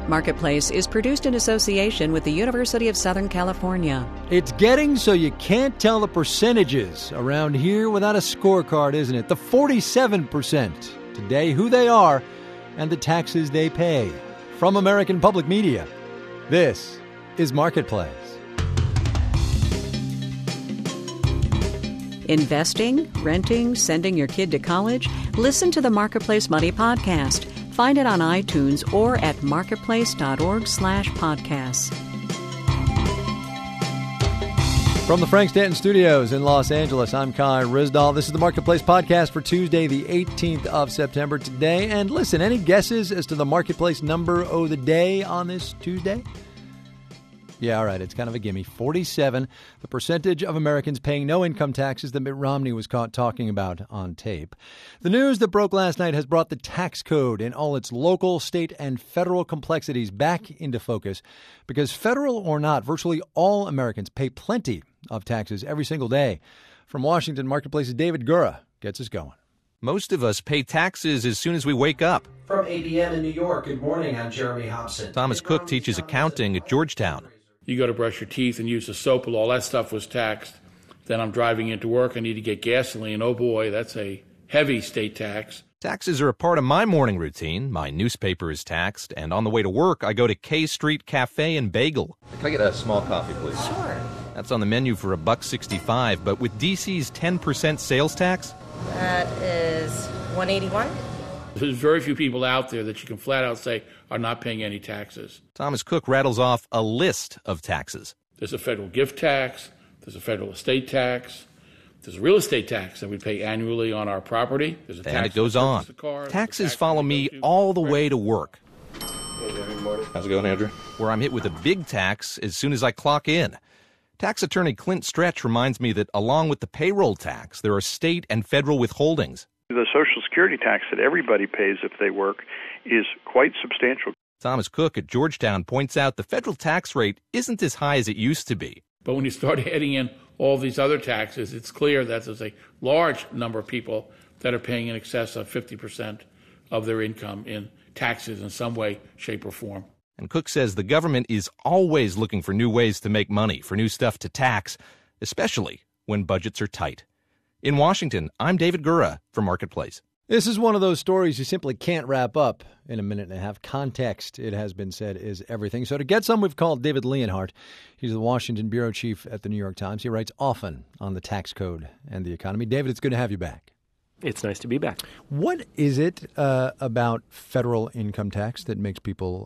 Marketplace is produced in association with the University of Southern California. It's getting so you can't tell the percentages around here without a scorecard, isn't it? The 47%. Today, who they are and the taxes they pay. From American Public Media, this is Marketplace. Investing, renting, sending your kid to college? Listen to the Marketplace Money Podcast. Find it on iTunes or at marketplace.org/podcasts. From the Frank Stanton Studios in Los Angeles, I'm Kai Ryssdal. This is the Marketplace Podcast for Tuesday, the 18th of September today. And listen, any guesses as to the Marketplace number of the day on this Tuesday? Yeah, all right, it's kind of a gimme. 47, the percentage of Americans paying no income taxes that Mitt Romney was caught talking about on tape. The news that broke last night has brought the tax code in all its local, state, and federal complexities back into focus because federal or not, virtually all Americans pay plenty of taxes every single day. From Washington, Marketplace's David Gura gets us going. Most of us pay taxes as soon as we wake up. From ABM in New York, good morning, I'm Jeremy Hobson. Thomas Cook teaches accounting at Georgetown. You go to brush your teeth and use the soap, and all that stuff was taxed. Then I'm driving into work, I need to get gasoline. Oh boy, that's a heavy state tax. Taxes are a part of my morning routine. My newspaper is taxed, and on the way to work, I go to K Street Cafe and Bagel. Can I get a small coffee, please? Sure. That's on the menu for $1.65, but with DC's 10% sales tax? That is $181. There's very few people out there that you can flat out say are not paying any taxes. Thomas Cook rattles off a list of taxes. There's a federal gift tax, there's a federal estate tax, there's a real estate tax that we pay annually on our property. There's a tax and it goes on. Taxes follow me all the way to work. How's it going, Andrew? Where I'm hit with a big tax as soon as I clock in. Tax attorney Clint Stretch reminds me that along with the payroll tax, there are state and federal withholdings. The Social Security tax that everybody pays if they work is quite substantial. Thomas Cook at Georgetown points out the federal tax rate isn't as high as it used to be. But when you start adding in all these other taxes, it's clear that there's a large number of people that are paying in excess of 50% of their income in taxes in some way, shape, or form. And Cook says the government is always looking for new ways to make money, for new stuff to tax, especially when budgets are tight. In Washington, I'm David Gura for Marketplace. This is one of those stories you simply can't wrap up in a minute and a half. Context, it has been said, is everything. So to get some, we've called David Leonhardt. He's the Washington bureau chief at the New York Times. He writes often on the tax code and the economy. David, it's good to have you back. It's nice to be back. What is it about federal income tax that makes people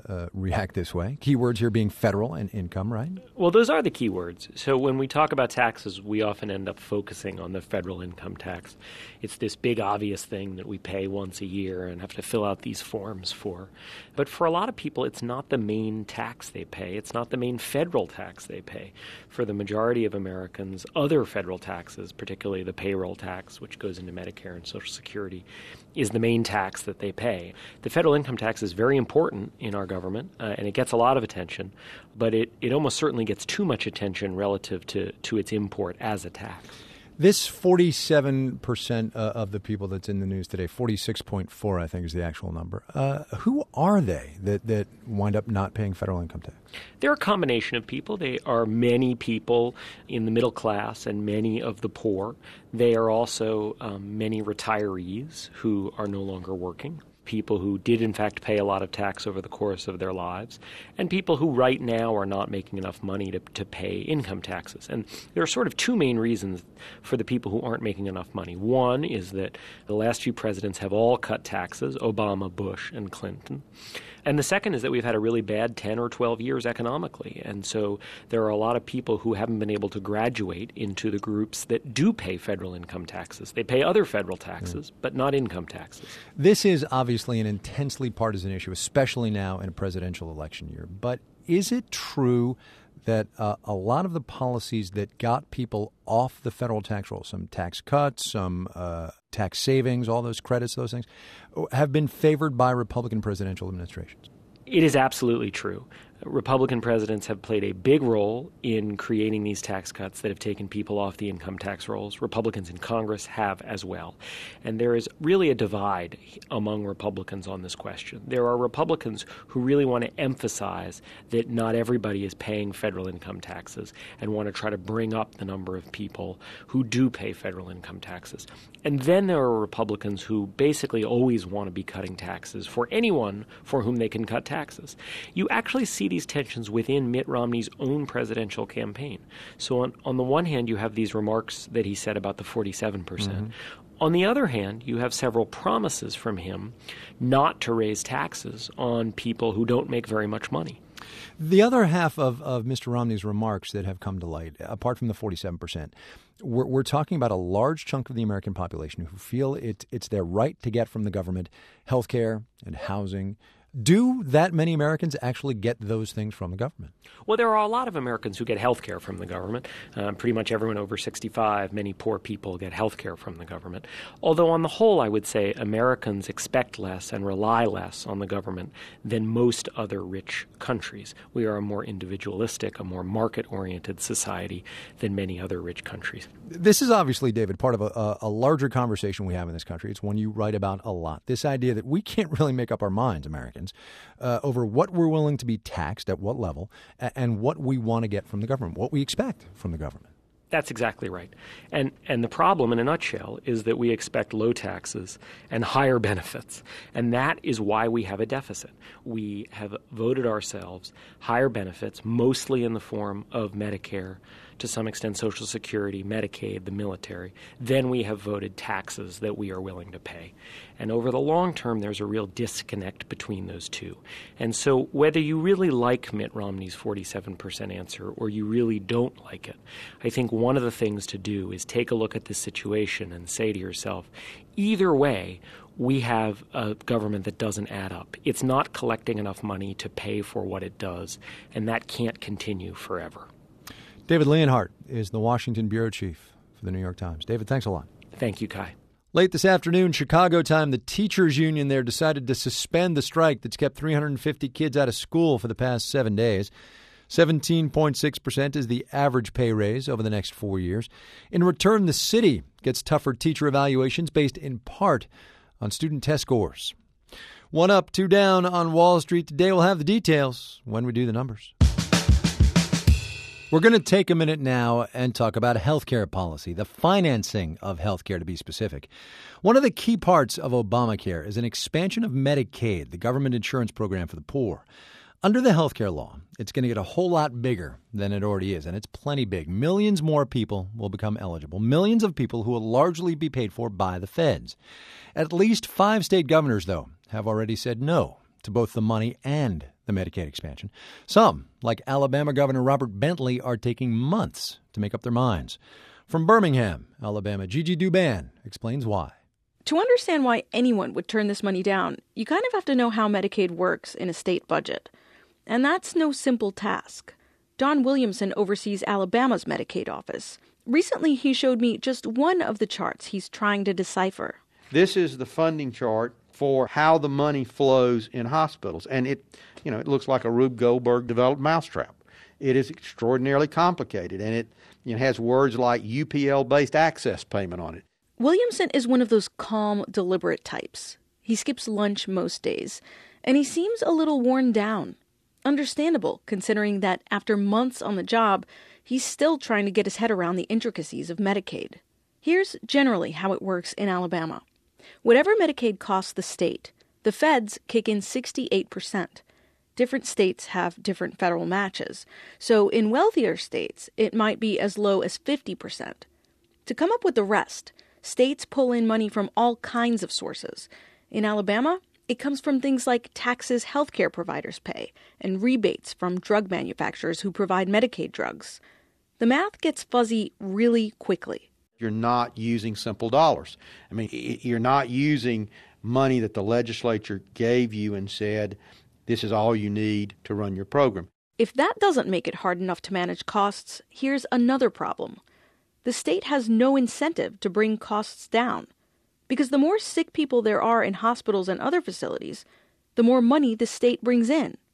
react this way? Keywords here being federal and income, right? Well, those are the keywords. So when we talk about taxes, we often end up focusing on the federal income tax. It's this big obvious thing that we pay once a year and have to fill out these forms for. But for a lot of people, it's not the main tax they pay. It's not the main federal tax they pay. For the majority of Americans, other federal taxes, particularly the payroll tax, which goes into Medicare and Social Security, is the main tax that they pay. The federal income tax is very important in our government, and it gets a lot of attention, but it almost certainly gets too much attention relative to its import as a tax. This 47% of the people that's in the news today, 46.4 I think is the actual number, who are they that wind up not paying federal income tax? They're a combination of people. They are many people in the middle class and many of the poor. They are also many retirees who are no longer working, people who did in fact pay a lot of tax over the course of their lives, and people who right now are not making enough money to pay income taxes. And there are sort of two main reasons for the people who aren't making enough money. One is that the last few presidents have all cut taxes, Obama, Bush, and Clinton. And the second is that we've had a really bad 10 or 12 years economically. And so there are a lot of people who haven't been able to graduate into the groups that do pay federal income taxes. They pay other federal taxes, but not income taxes. This is obviously an intensely partisan issue, especially now in a presidential election year. But is it true that a lot of the policies that got people off the federal tax roll, some tax cuts, some tax savings, all those credits, those things, have been favored by Republican presidential administrations? It is absolutely true. Republican presidents have played a big role in creating these tax cuts that have taken people off the income tax rolls. Republicans in Congress have as well. And there is really a divide among Republicans on this question. There are Republicans who really want to emphasize that not everybody is paying federal income taxes and want to try to bring up the number of people who do pay federal income taxes. And then there are Republicans who basically always want to be cutting taxes for anyone for whom they can cut taxes. You actually see these tensions within Mitt Romney's own presidential campaign. So on the one hand, you have these remarks that he said about the 47%. Mm-hmm. On the other hand, you have several promises from him not to raise taxes on people who don't make very much money. The other half of Mr. Romney's remarks that have come to light, apart from the 47%, we're talking about a large chunk of the American population who feel it's their right to get from the government health care and housing. Do that many Americans actually get those things from the government? Well, there are a lot of Americans who get health care from the government. Pretty much everyone over 65, many poor people get health care from the government. Although on the whole, I would say Americans expect less and rely less on the government than most other rich countries. We are a more individualistic, a more market-oriented society than many other rich countries. This is obviously, David, part of a larger conversation we have in this country. It's one you write about a lot. This idea that we can't really make up our minds, Americans, over what we're willing to be taxed at what level and what we want to get from the government, what we expect from the government. That's exactly right. And the problem, in a nutshell, is that we expect low taxes and higher benefits. And that is why we have a deficit. We have voted ourselves higher benefits, mostly in the form of Medicare, to some extent Social Security, Medicaid, the military. Then we have voted taxes that we are willing to pay. And over the long term, there's a real disconnect between those two. And so whether you really like Mitt Romney's 47% answer or you really don't like it, I think one of the things to do is take a look at this situation and say to yourself, either way, we have a government that doesn't add up. It's not collecting enough money to pay for what it does, and that can't continue forever. David Leonhardt is the Washington bureau chief for the New York Times. David, thanks a lot. Thank you, Kai. Late this afternoon, Chicago time, the teachers union there decided to suspend the strike that's kept 350 kids out of school for the past 7 days. 17.6% is the average pay raise over the next 4 years. In return, the city gets tougher teacher evaluations based in part on student test scores. 1 up, 2 down on Wall Street today. We'll have the details when we do the numbers. We're going to take a minute now and talk about healthcare policy, the financing of healthcare to be specific. One of the key parts of Obamacare is an expansion of Medicaid, the government insurance program for the poor. Under the healthcare law, it's going to get a whole lot bigger than it already is, and it's plenty big. Millions more people will become eligible, millions of people who will largely be paid for by the feds. At least 5 state governors, though, have already said no to both the money and the Medicaid expansion. Some, like Alabama Governor Robert Bentley, are taking months to make up their minds. From Birmingham, Alabama, Gigi Douban explains why. To understand why anyone would turn this money down, you kind of have to know how Medicaid works in a state budget. And that's no simple task. Don Williamson oversees Alabama's Medicaid office. Recently, he showed me just one of the charts he's trying to decipher. This is the funding chart for how the money flows in hospitals. And it looks like a Rube Goldberg developed mousetrap. It is extraordinarily complicated, and it has words like UPL-based access payment on it. Williamson is one of those calm, deliberate types. He skips lunch most days, and he seems a little worn down. Understandable, considering that after months on the job, he's still trying to get his head around the intricacies of Medicaid. Here's generally how it works in Alabama. Whatever Medicaid costs the state, the feds kick in 68%. Different states have different federal matches, so in wealthier states, it might be as low as 50%. To come up with the rest, states pull in money from all kinds of sources. In Alabama, it comes from things like taxes healthcare providers pay and rebates from drug manufacturers who provide Medicaid drugs. The math gets fuzzy really quickly. You're not using simple dollars. I mean, you're not using money that the legislature gave you and said, this is all you need to run your program. If that doesn't make it hard enough to manage costs, here's another problem. The state has no incentive to bring costs down, because the more sick people there are in hospitals and other facilities, the more money the state brings in.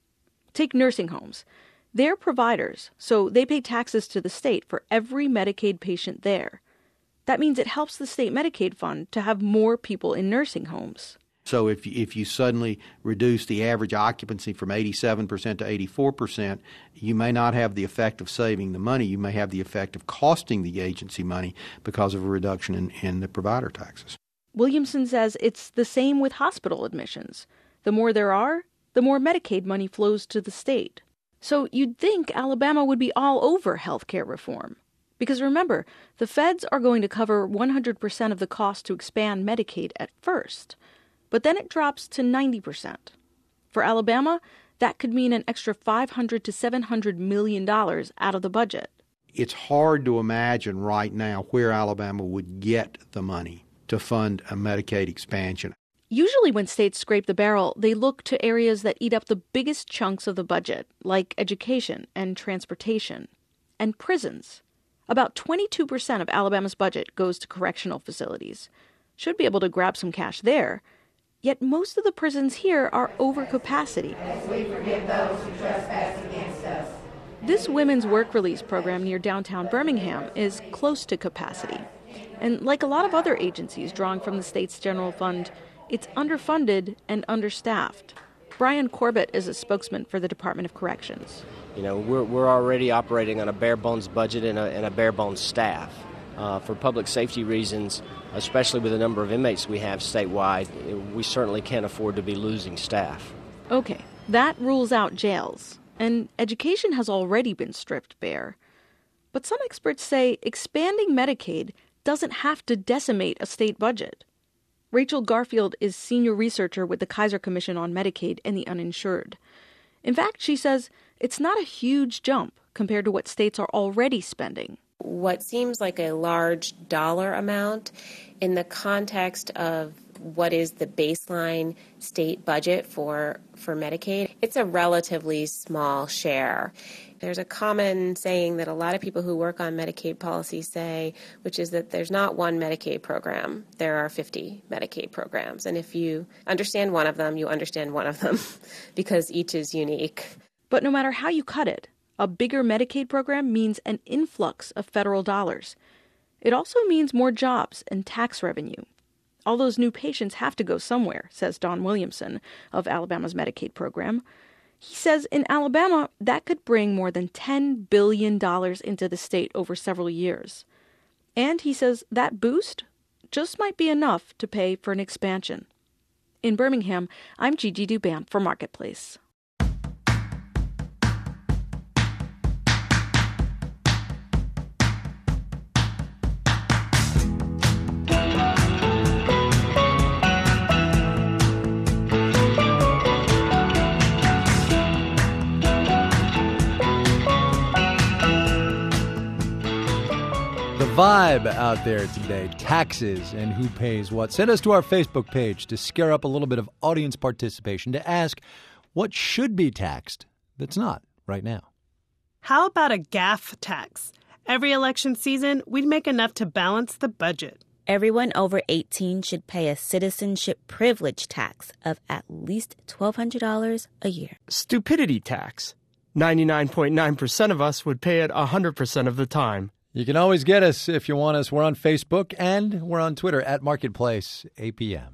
Take nursing homes. They're providers, so they pay taxes to the state for every Medicaid patient there. That means it helps the state Medicaid fund to have more people in nursing homes. So if you suddenly reduce the average occupancy from 87% to 84%, you may not have the effect of saving the money. You may have the effect of costing the agency money because of a reduction in the provider taxes. Williamson says it's the same with hospital admissions. The more there are, the more Medicaid money flows to the state. So you'd think Alabama would be all over health care reform. Because remember, the feds are going to cover 100% of the cost to expand Medicaid at first. But then it drops to 90%. For Alabama, that could mean an extra $500 to $700 million out of the budget. It's hard to imagine right now where Alabama would get the money to fund a Medicaid expansion. Usually when states scrape the barrel, they look to areas that eat up the biggest chunks of the budget, like education and transportation, and prisons. About 22% of Alabama's budget goes to correctional facilities. Should be able to grab some cash there. Yet most of the prisons here are over capacity. As we forgive those who trespass against us. This women's work release program near downtown Birmingham is close to capacity. And like a lot of other agencies drawing from the state's general fund, it's underfunded and understaffed. Brian Corbett is a spokesman for the Department of Corrections. You know, we're already operating on a bare-bones budget and a bare-bones staff. For public safety reasons, especially with the number of inmates we have statewide, we certainly can't afford to be losing staff. Okay, that rules out jails. And education has already been stripped bare. But some experts say expanding Medicaid doesn't have to decimate a state budget. Rachel Garfield is senior researcher with the Kaiser Commission on Medicaid and the Uninsured. In fact, she says it's not a huge jump compared to what states are already spending. What seems like a large dollar amount in the context of what is the baseline state budget for Medicaid, it's a relatively small share. There's a common saying that a lot of people who work on Medicaid policy say, which is that there's not one Medicaid program. There are 50 Medicaid programs. And if you understand one of them, you understand one of them because each is unique. But no matter how you cut it, a bigger Medicaid program means an influx of federal dollars. It also means more jobs and tax revenue. All those new patients have to go somewhere, says Don Williamson of Alabama's Medicaid program. He says in Alabama, that could bring more than $10 billion into the state over several years. And he says that boost just might be enough to pay for an expansion. In Birmingham, I'm Gigi Dubant for Marketplace. Vibe out there today, taxes and who pays what. Send us to our Facebook page to scare up a little bit of audience participation to ask what should be taxed that's not right now. How about a GAF tax? Every election season, we'd make enough to balance the budget. Everyone over 18 should pay a citizenship privilege tax of at least $1,200 a year. Stupidity tax. 99.9% of us would pay it 100% of the time. You can always get us if you want us. We're on Facebook and we're on Twitter at Marketplace APM.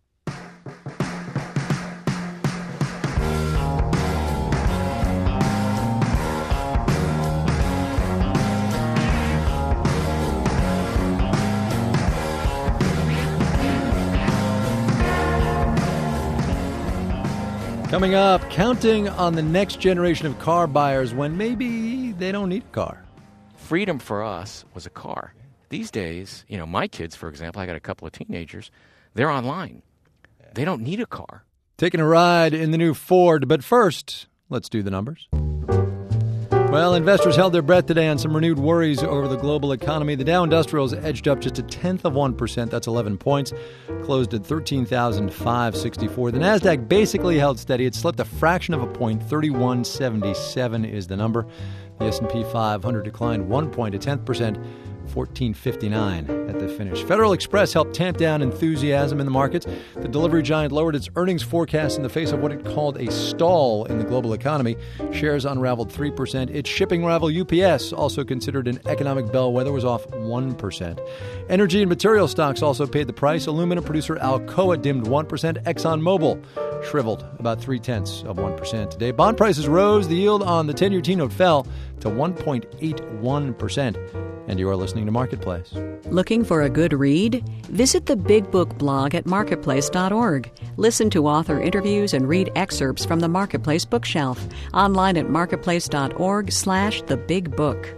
Coming up, counting on the next generation of car buyers when maybe they don't need a car. Freedom for us was a car. These days, my kids, for example, I got a couple of teenagers, they're online. They don't need a car. Taking a ride in the new Ford, but first, let's do the numbers. Well, investors held their breath today on some renewed worries over the global economy. The Dow Industrials edged up just 0.1%. That's 11 points. Closed at 13,564. The Nasdaq basically held steady. It slipped a fraction of a point. 3177 is the number. The S&P 500 declined 1 point, 0.1%. $14.59 at the finish. Federal Express helped tamp down enthusiasm in the markets. The delivery giant lowered its earnings forecast in the face of what it called a stall in the global economy. Shares unraveled 3%. Its shipping rival UPS, also considered an economic bellwether, was off 1%. Energy and material stocks also paid the price. Aluminum producer Alcoa dimmed 1%. ExxonMobil shriveled about 0.3% today. Bond prices rose. The yield on the 10-year T-note fell to 1.81%. And you are listening to Marketplace. Looking for a good read? Visit the Big Book blog at marketplace.org. Listen to author interviews and read excerpts from the Marketplace bookshelf. Online at marketplace.org/thebigbook.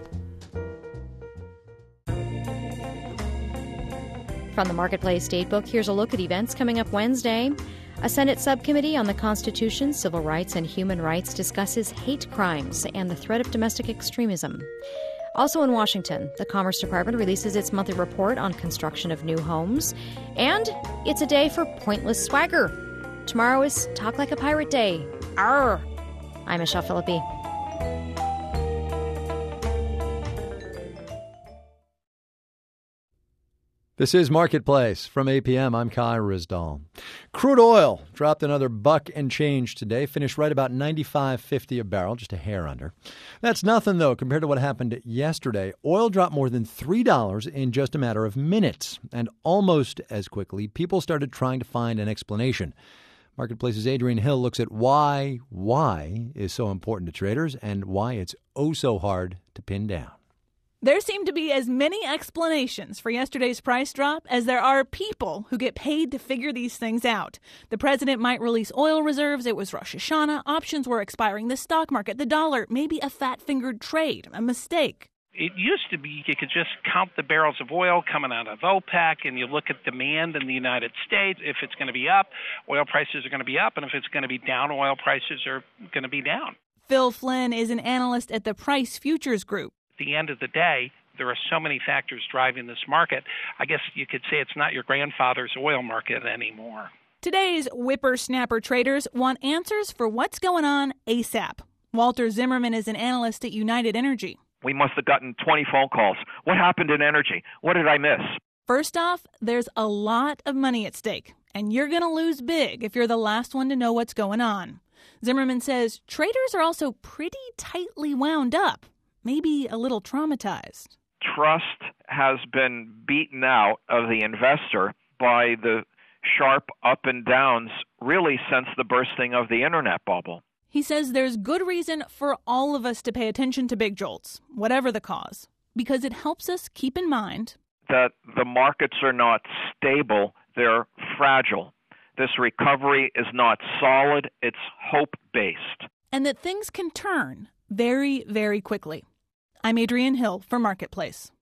From the Marketplace Datebook, here's a look at events coming up Wednesday. A Senate subcommittee on the Constitution, Civil Rights, and Human Rights discusses hate crimes and the threat of domestic extremism. Also in Washington, the Commerce Department releases its monthly report on construction of new homes. And it's a day for pointless swagger. Tomorrow is Talk Like a Pirate Day. Arr! I'm Michelle Philippi. This is Marketplace. From APM, I'm Kai Ryssdal. Crude oil dropped another buck and change today, finished right about $95.50 a barrel, just a hair under. That's nothing, though, compared to what happened yesterday. Oil dropped more than $3 in just a matter of minutes. And almost as quickly, people started trying to find an explanation. Marketplace's Adrian Hill looks at why is so important to traders and why it's oh so hard to pin down. There seem to be as many explanations for yesterday's price drop as there are people who get paid to figure these things out. The president might release oil reserves. It was Rosh Hashanah. Options were expiring. The stock market, the dollar, maybe a fat-fingered trade, a mistake. It used to be you could just count the barrels of oil coming out of OPEC, and you look at demand in the United States. If it's going to be up, oil prices are going to be up, and if it's going to be down, oil prices are going to be down. Phil Flynn is an analyst at the Price Futures Group. At the end of the day, there are so many factors driving this market. I guess you could say it's not your grandfather's oil market anymore. Today's whippersnapper traders want answers for what's going on ASAP. Walter Zimmerman is an analyst at United Energy. We must have gotten 20 phone calls. What happened in energy? What did I miss? First off, there's a lot of money at stake, and you're going to lose big if you're the last one to know what's going on. Zimmerman says traders are also pretty tightly wound up, maybe a little traumatized. Trust has been beaten out of the investor by the sharp up and downs really since the bursting of the internet bubble. He says there's good reason for all of us to pay attention to big jolts, whatever the cause, because it helps us keep in mind that the markets are not stable, they're fragile. This recovery is not solid, it's hope-based. And that things can turn very, very quickly. I'm Adrian Hill for Marketplace.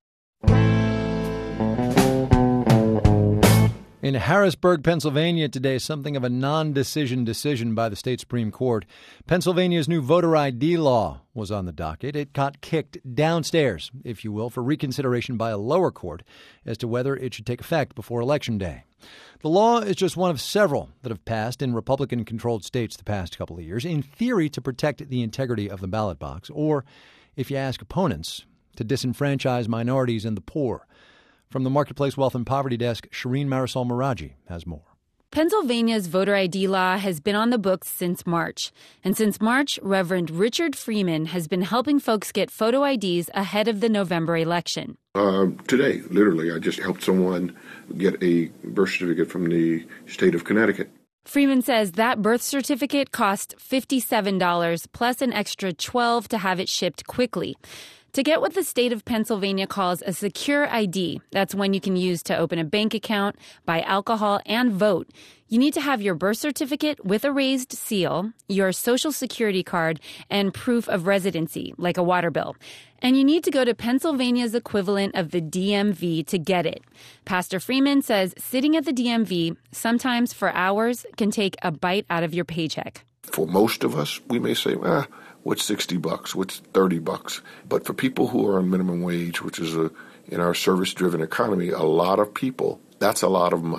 In Harrisburg, Pennsylvania today, something of a non-decision decision by the state Supreme Court. Pennsylvania's new voter ID law was on the docket. It got kicked downstairs, if you will, for reconsideration by a lower court as to whether it should take effect before Election Day. The law is just one of several that have passed in Republican-controlled states the past couple of years, in theory to protect the integrity of the ballot box, or, if you ask opponents, to disenfranchise minorities and the poor. From the Marketplace Wealth and Poverty Desk, Shireen Marisol Meraji has more. Pennsylvania's voter ID law has been on the books since March. And since March, Reverend Richard Freeman has been helping folks get photo IDs ahead of the November election. Today, literally, I just helped someone get a birth certificate from the state of Connecticut. Freeman says that birth certificate cost $57 plus an extra $12 to have it shipped quickly. To get what the state of Pennsylvania calls a secure ID, that's one you can use to open a bank account, buy alcohol, and vote, you need to have your birth certificate with a raised seal, your social security card, and proof of residency, like a water bill. And you need to go to Pennsylvania's equivalent of the DMV to get it. Pastor Freeman says sitting at the DMV, sometimes for hours, can take a bite out of your paycheck. For most of us, we may say, what's $60? What's $30? But for people who are on minimum wage, which is in our service-driven economy, a lot of people, that's a lot of money.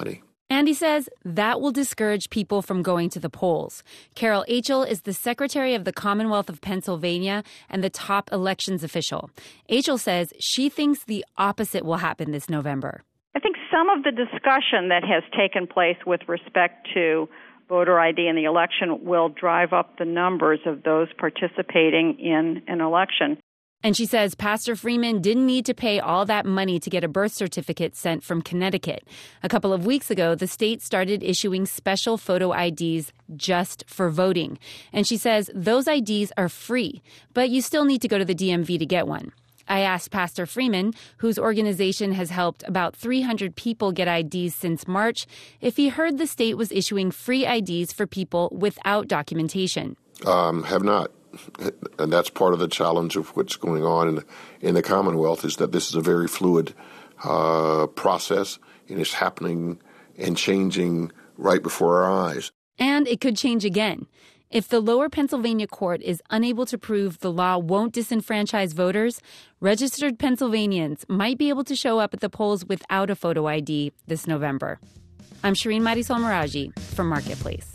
And he says that will discourage people from going to the polls. Carol Achel is the Secretary of the Commonwealth of Pennsylvania and the top elections official. Achel says she thinks the opposite will happen this November. I think some of the discussion that has taken place with respect to voter ID in the election will drive up the numbers of those participating in an election. And she says Pastor Freeman didn't need to pay all that money to get a birth certificate sent from Connecticut. A couple of weeks ago, the state started issuing special photo IDs just for voting. And she says those IDs are free, but you still need to go to the DMV to get one. I asked Pastor Freeman, whose organization has helped about 300 people get IDs since March, if he heard the state was issuing free IDs for people without documentation. Have not. And that's part of the challenge of what's going on in the Commonwealth, is that this is a very fluid process, and it's happening and changing right before our eyes. And it could change again. If the lower Pennsylvania court is unable to prove the law won't disenfranchise voters, registered Pennsylvanians might be able to show up at the polls without a photo ID this November. I'm Shireen Marisol Meraji from Marketplace.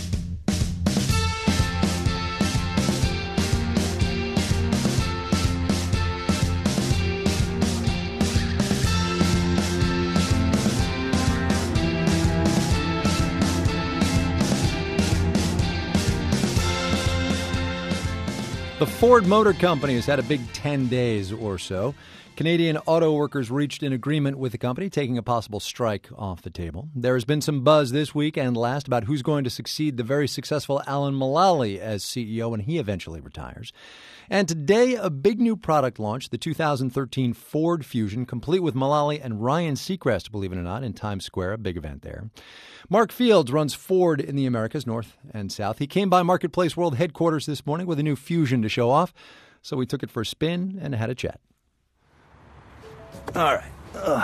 The Ford Motor Company has had a big 10 days or so. Canadian auto workers reached an agreement with the company, taking a possible strike off the table. There has been some buzz this week and last about who's going to succeed the very successful Alan Mulally as CEO when he eventually retires. And today, a big new product launched, the 2013 Ford Fusion, complete with Mulally and Ryan Seacrest, believe it or not, in Times Square, a big event there. Mark Fields runs Ford in the Americas, North and South. He came by Marketplace World headquarters this morning with a new Fusion to show off, so we took it for a spin and had a chat. All right.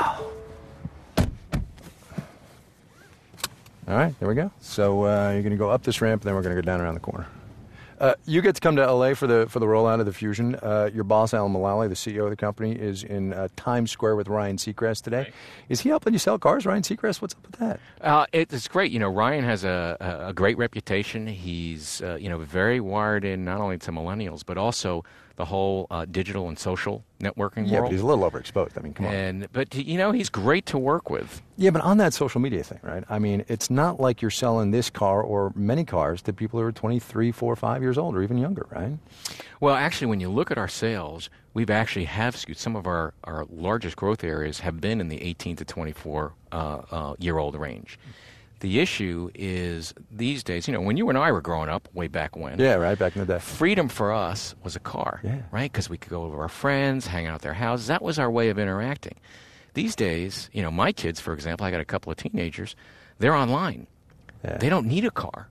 All right, there we go. So you're going to go up this ramp, and then we're going to go down around the corner. You get to come to L.A. for the rollout of the Fusion. Your boss, Alan Mulally, the CEO of the company, is in Times Square with Ryan Seacrest today. Right. Is he helping you sell cars, Ryan Seacrest? What's up with that? It's great. You know, Ryan has a great reputation. He's very wired in not only to millennials, but also the whole digital and social networking world. Yeah, but he's a little overexposed. I mean, come on. But he's great to work with. Yeah, but on that social media thing, right? I mean, it's not like you're selling this car or many cars to people who are 23, 4, 5 years old or even younger, right? Well, actually, when you look at our sales, we've actually skewed. Some of our largest growth areas have been in the 18 to 24 year old range. The issue is these days, when you and I were growing up way back when. Yeah, right, back in the day. Freedom for us was a car, right? Because we could go over our friends, hang out at their houses. That was our way of interacting. These days, my kids, for example, I got a couple of teenagers, they're online. Yeah. They don't need a car.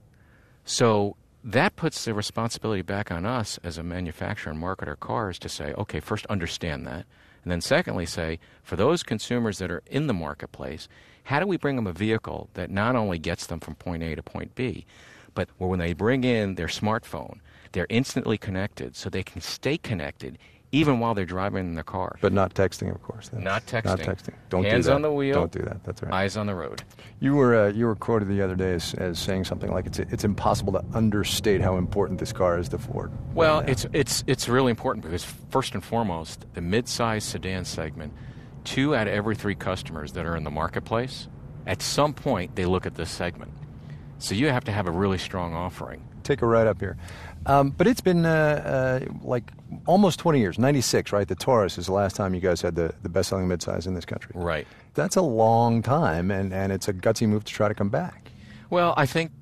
So that puts the responsibility back on us as a manufacturer and marketer of cars to say, okay, first understand that. And then secondly say, for those consumers that are in the marketplace, how do we bring them a vehicle that not only gets them from point A to point B, but where when they bring in their smartphone, they're instantly connected so they can stay connected even while they're driving in their car. But not texting, of course. Not texting. Not texting. Don't Hands do that. on the wheel. Don't do that. That's right. Eyes on the road. You were quoted the other day as saying something like it's impossible to understate how important this car is to Ford. Well, it's really important because first and foremost, the mid-size sedan segment, 2 out of every 3 customers that are in the marketplace, at some point they look at this segment. So you have to have a really strong offering. Take a ride up here. But it's been like almost 20 years, 96, right? The Taurus is the last time you guys had the best-selling midsize in this country. Right. That's a long time, and it's a gutsy move to try to come back. Well, I think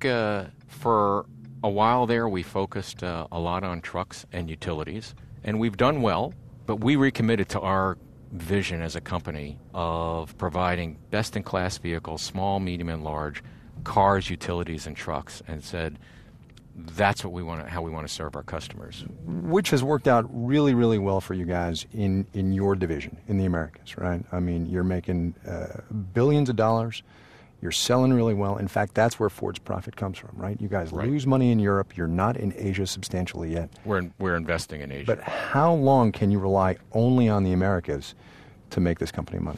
for a while there we focused a lot on trucks and utilities, and we've done well, but we recommitted to our vision as a company of providing best-in-class vehicles, small, medium, and large, cars, utilities, and trucks, and said that's what we want, how we want to serve our customers. Which has worked out really, really well for you guys in your division, in the Americas, right? I mean, you're making billions of dollars. You're selling really well. In fact, that's where Ford's profit comes from, right? You guys lose money in Europe. You're not in Asia substantially yet. We're investing in Asia. But how long can you rely only on the Americas to make this company money?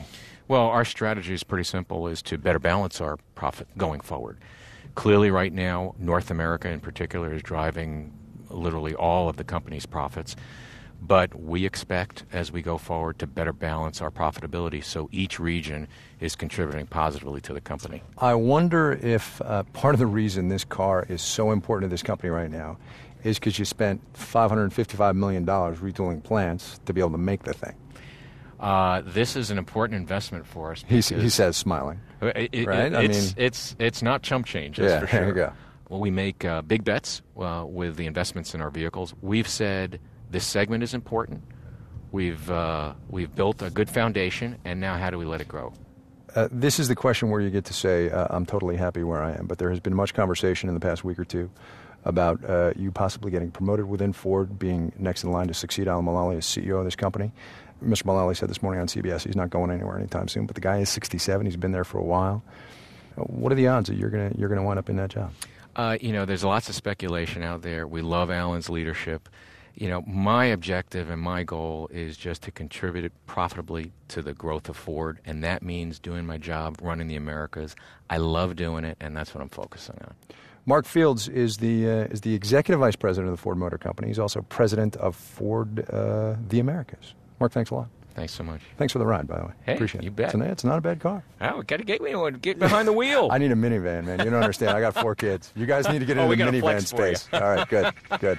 Well, our strategy is pretty simple, is to better balance our profit going forward. Clearly right now, North America in particular is driving literally all of the company's profits. But we expect, as we go forward, to better balance our profitability so each region is contributing positively to the company. I wonder if part of the reason this car is so important to this company right now is because you spent $555 million retooling plants to be able to make the thing. This is an important investment for us. He says, smiling. Right? It's not chump change, that's for sure. There you go. Well, we make big bets with the investments in our vehicles. We've said this segment is important. We've built a good foundation, and now how do we let it grow? This is the question where you get to say, I'm totally happy where I am. But there has been much conversation in the past week or two about you possibly getting promoted within Ford, being next in line to succeed Alan Mulally as CEO of this company. Mr. Mulally said this morning on CBS he's not going anywhere anytime soon, but the guy is 67. He's been there for a while. What are the odds that you're gonna wind up in that job? There's lots of speculation out there. We love Alan's leadership. My objective and my goal is just to contribute profitably to the growth of Ford, and that means doing my job, running the Americas. I love doing it, and that's what I'm focusing on. Mark Fields is the executive vice president of the Ford Motor Company. He's also president of Ford the Americas. Mark, thanks a lot. Thanks so much. Thanks for the ride, by the way. Hey, appreciate you it. bet. It's not a bad car. Oh, got to get behind the wheel. I need a minivan, man. You don't understand. I got 4 kids. You guys need to get into the minivan space. All right, good.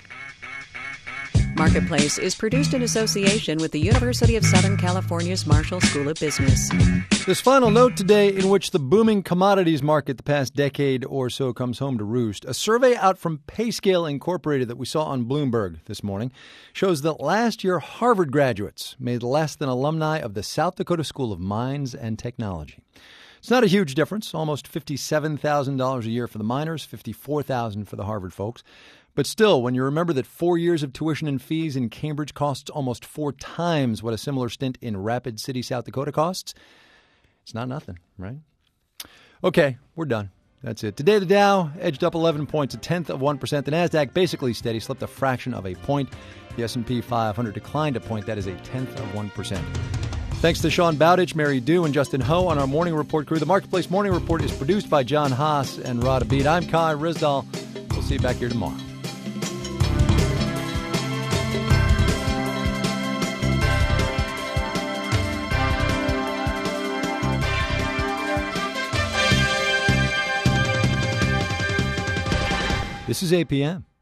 Marketplace is produced in association with the University of Southern California's Marshall School of Business. This final note today, in which the booming commodities market the past decade or so comes home to roost. A survey out from PayScale Incorporated that we saw on Bloomberg this morning shows that last year Harvard graduates made less than alumni of the South Dakota School of Mines and Technology. It's not a huge difference, almost $57,000 a year for the miners, $54,000 for the Harvard folks. But still, when you remember that 4 years of tuition and fees in Cambridge costs almost 4 times what a similar stint in Rapid City, South Dakota costs, it's not nothing, right? Okay, we're done. That's it. Today, the Dow edged up 11 points, 0.1%. The NASDAQ basically steady, slipped a fraction of a point. The S&P 500 declined a point. That is 0.1%. Thanks to Sean Bowditch, Mary Dew, and Justin Ho on our Morning Report crew. The Marketplace Morning Report is produced by John Haas and Rod Abid. I'm Kai Rizdal. We'll see you back here tomorrow. This is APM.